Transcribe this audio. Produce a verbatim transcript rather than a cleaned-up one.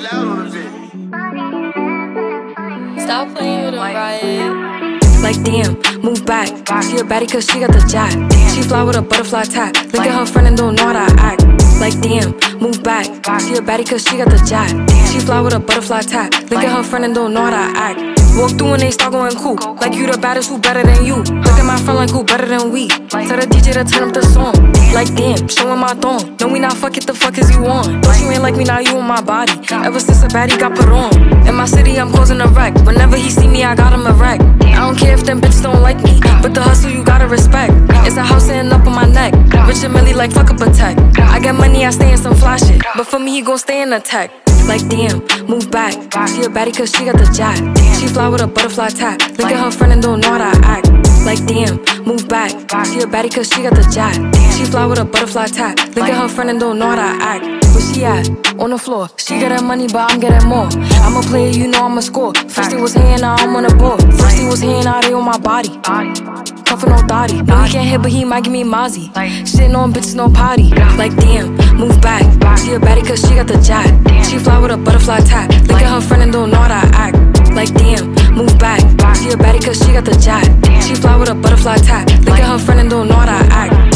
Stop playing with him, Riot. Like damn, move back. She a baddie cause she got the jack. She fly with a butterfly tap. Look at her friend and don't know how to act. Like damn, move back. She a baddie cause she got the jack. She fly with a butterfly tap. Look at her friend and don't know how to act. Walk through and they start going cool. Like you the baddest, who better than you? Look at my friend like who better than we? Tell the D J to turn up the song. Like damn, showing my thong. No, we not fuck it, the fuck is you on? But you ain't like me, now you on my body. Ever since a baddie got put on. In my city, I'm causing a wreck. Whenever he see me, I got him a wreck. I don't care if them bitches don't like me, but the hustle you gotta respect. It's a house sitting up on my neck. Rich and Millie like fuck up a tech. I get money, I stay in some fly shit, but for me, he gon' stay in the tech. Like damn, move back. She a baddie cause she got the jack. She fly with a butterfly tap. Look at her friend and don't know how to act. Like damn, move back. She a baddie cause she got the jack. She fly with a butterfly tap. Look at her friend and don't know how to act. Where she at? On the floor. She getting money but I'm getting more. I'm a player, you know I'm a score. First he was here, now I'm on the board. First he was here, now they on my body. Cuffin' no thotty. No, he can't hit but he might give me Mozzie. Shitting on bitches, no potty. Like damn, move back. She a baddie cause she got the jack. She fly with a butterfly tap. Look at her friend and don't know how to act. Like damn, move back. She a baddie cause she got the jack. She fly with a butterfly tap. Look at her friend and don't know how to act.